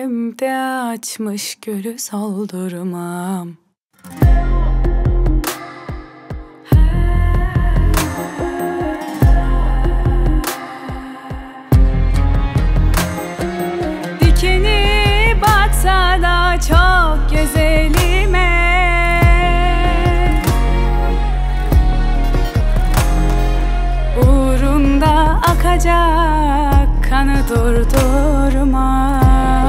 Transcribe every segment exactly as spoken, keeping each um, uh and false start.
Yüreğimde açmış gülü soldurmam. Dikeni batsa da çok güzelime, uğrunda akacak kanı durdurmam.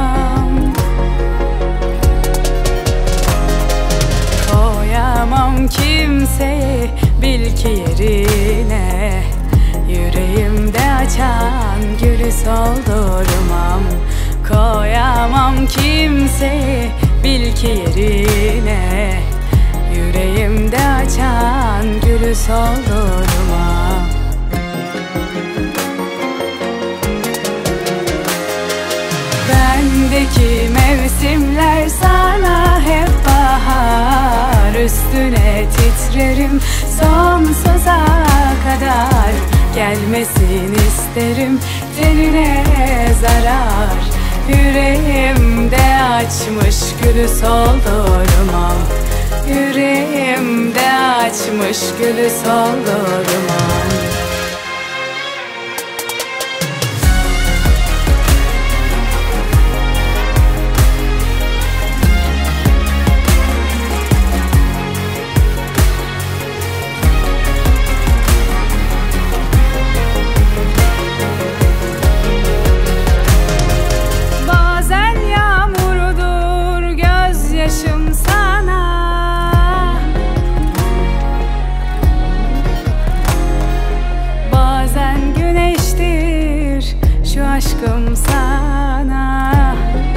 Koyamam kimseyi bil ki yerine, yüreğimde açan gülü soldurmam. Koyamam kimseyi bil ki yerine, yüreğimde açan gülü soldurmam. Bendeki mevsimler sana hep bahar, üstüne titrerim sonsuza kadar. Gelmesin isterim tenine zarar, yüreğimde açmış gülü soldurmam. Yüreğimde açmış gülü soldurmam. Yaşım sana, bazen güneştir şu aşkım sana.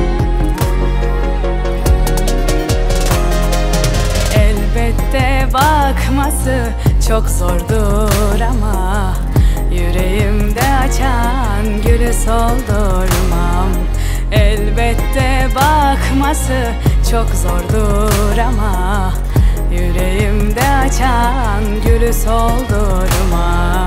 Elbette bakması çok zordur ama, yüreğimde açan gülü soldurmam. Elbette bakması çok zordur ama, yüreğimde açan gülü soldurmam.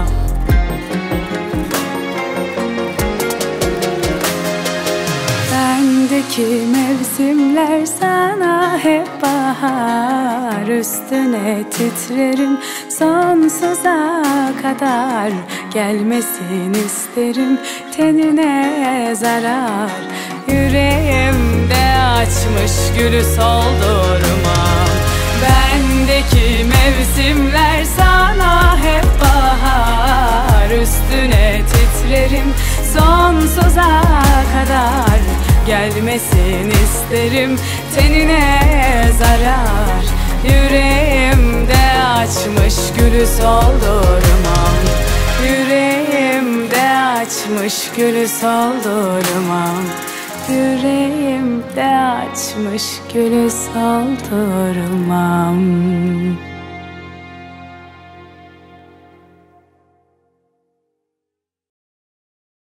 Bendeki mevsimler sana hep bahar, üstüne titrerim sonsuza kadar. Gelmesin isterim tenine zarar, yüreğimde açmış gülü soldurmam. Bendeki mevsimler sana hep bahar, üstüne titrerim sonsuza kadar. Gelmesin isterim tenine zarar, yüreğimde açmış gülü soldurmam. Yüreğimde açmış gülü soldurmam. Yüreğimde açmış gülü soldurmam.